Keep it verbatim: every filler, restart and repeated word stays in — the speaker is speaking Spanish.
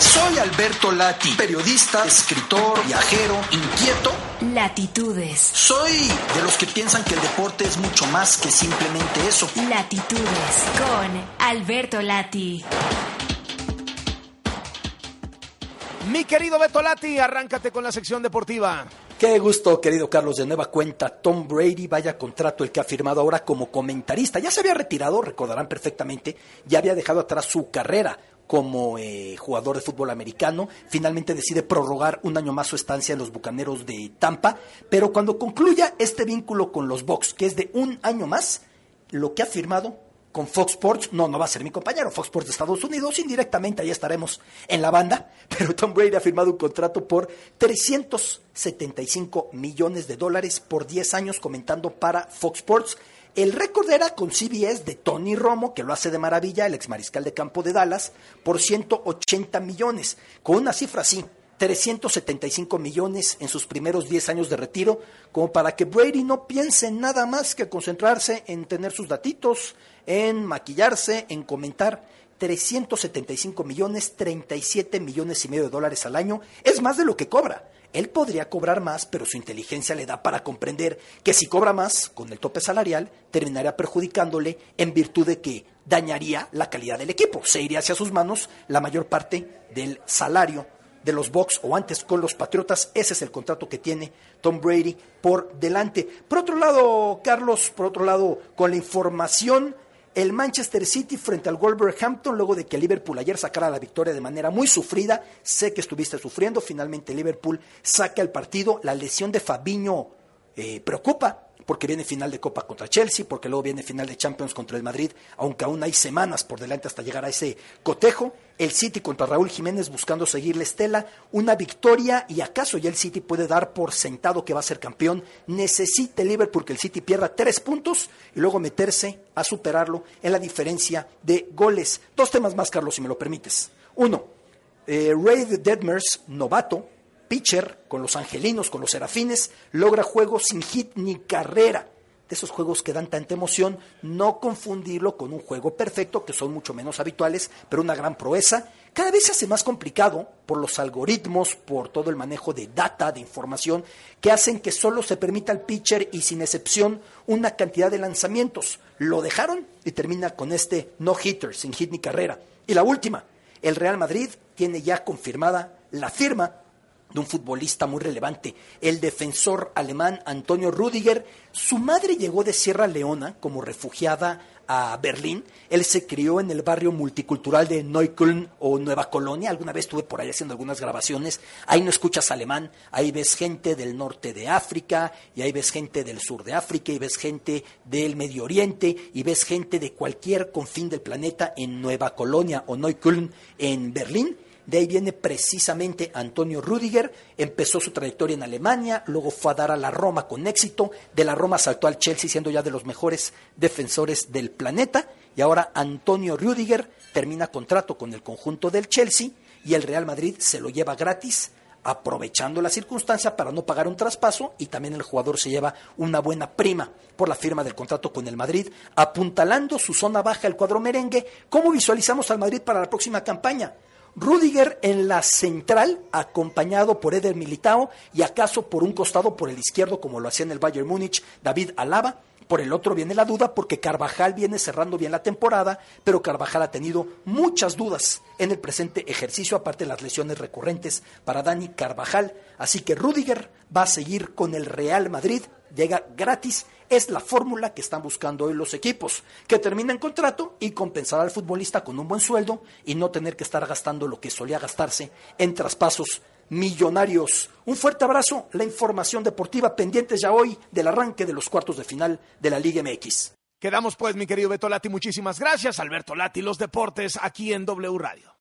Soy Alberto Lati, periodista, escritor, viajero, inquieto. Latitudes. Soy de los que piensan que el deporte es mucho más que simplemente eso. Latitudes con Alberto Lati. Mi querido Beto Lati, arráncate con la sección deportiva. Qué gusto, querido Carlos, de nueva cuenta. Tom Brady, vaya contrato el que ha firmado ahora como comentarista. Ya se había retirado, recordarán perfectamente, ya había dejado atrás su carrera como eh, jugador de fútbol americano. Finalmente decide prorrogar un año más su estancia en los Bucaneros de Tampa, pero cuando concluya este vínculo con los Bucs, que es de un año más, lo que ha firmado con Fox Sports, no, no va a ser mi compañero, Fox Sports de Estados Unidos, indirectamente ahí estaremos en la banda, pero Tom Brady ha firmado un contrato por trescientos setenta y cinco millones de dólares por diez años comentando para Fox Sports. El récord era con C B S de Tony Romo, que lo hace de maravilla, el exmariscal de campo de Dallas, por ciento ochenta millones, con una cifra así, trescientos setenta y cinco millones en sus primeros diez años de retiro, como para que Brady no piense en nada más que concentrarse en tener sus datitos, en maquillarse, en comentar. Trescientos setenta y cinco millones, treinta y siete millones y medio de dólares al año, es más de lo que cobra. Él podría cobrar más, pero su inteligencia le da para comprender que si cobra más, con el tope salarial, terminaría perjudicándole en virtud de que dañaría la calidad del equipo. Se iría hacia sus manos la mayor parte del salario de los Bucs, o antes con los Patriotas. Ese es el contrato que tiene Tom Brady por delante. Por otro lado, Carlos, por otro lado, con la información, el Manchester City frente al Wolverhampton, luego de que Liverpool ayer sacara la victoria de manera muy sufrida. Sé que estuviste sufriendo, finalmente Liverpool saca el partido. La lesión de Fabinho eh, preocupa, porque viene final de Copa contra Chelsea, porque luego viene final de Champions contra el Madrid, aunque aún hay semanas por delante hasta llegar a ese cotejo. El City contra Raúl Jiménez buscando seguir la estela, una victoria, y acaso ya el City puede dar por sentado que va a ser campeón. Necesita el Liverpool que el City pierda tres puntos y luego meterse a superarlo en la diferencia de goles. Dos temas más, Carlos, si me lo permites. Uno, eh, Ray Detmers, novato, pitcher con los angelinos, con los serafines, logra juegos sin hit ni carrera. De esos juegos que dan tanta emoción, no confundirlo con un juego perfecto, que son mucho menos habituales, pero una gran proeza. Cada vez se hace más complicado por los algoritmos, por todo el manejo de data, de información, que hacen que solo se permita al pitcher y sin excepción una cantidad de lanzamientos. Lo dejaron y termina con este no-hitter, sin hit ni carrera. Y la última, el Real Madrid tiene ya confirmada la firma de un futbolista muy relevante, el defensor alemán Antonio Rüdiger. Su madre llegó de Sierra Leona como refugiada a Berlín. Él se crió en el barrio multicultural de Neukölln o Nueva Colonia. Alguna vez estuve por ahí haciendo algunas grabaciones. Ahí no escuchas alemán, ahí ves gente del norte de África, y ahí ves gente del sur de África, y ves gente del Medio Oriente, y ves gente de cualquier confín del planeta en Nueva Colonia o Neukölln en Berlín. De ahí viene precisamente Antonio Rüdiger. Empezó su trayectoria en Alemania, luego fue a dar a la Roma con éxito, de la Roma saltó al Chelsea siendo ya de los mejores defensores del planeta, y ahora Antonio Rüdiger termina contrato con el conjunto del Chelsea y el Real Madrid se lo lleva gratis, aprovechando la circunstancia para no pagar un traspaso, y también el jugador se lleva una buena prima por la firma del contrato con el Madrid, apuntalando su zona baja el cuadro merengue. ¿Cómo visualizamos al Madrid para la próxima campaña? Rüdiger en la central, acompañado por Eder Militao, y acaso por un costado por el izquierdo, como lo hacía en el Bayern Múnich, David Alaba. Por el otro viene la duda, porque Carvajal viene cerrando bien la temporada, pero Carvajal ha tenido muchas dudas en el presente ejercicio, aparte de las lesiones recurrentes para Dani Carvajal. Así que Rüdiger va a seguir con el Real Madrid, llega gratis. Es la fórmula que están buscando hoy los equipos, que terminen contrato y compensar al futbolista con un buen sueldo y no tener que estar gastando lo que solía gastarse en traspasos millonarios. Un fuerte abrazo, la información deportiva pendientes ya hoy del arranque de los cuartos de final de la Liga M X. Quedamos pues, mi querido Beto Lati, muchísimas gracias. Alberto Lati, los deportes aquí en W Radio.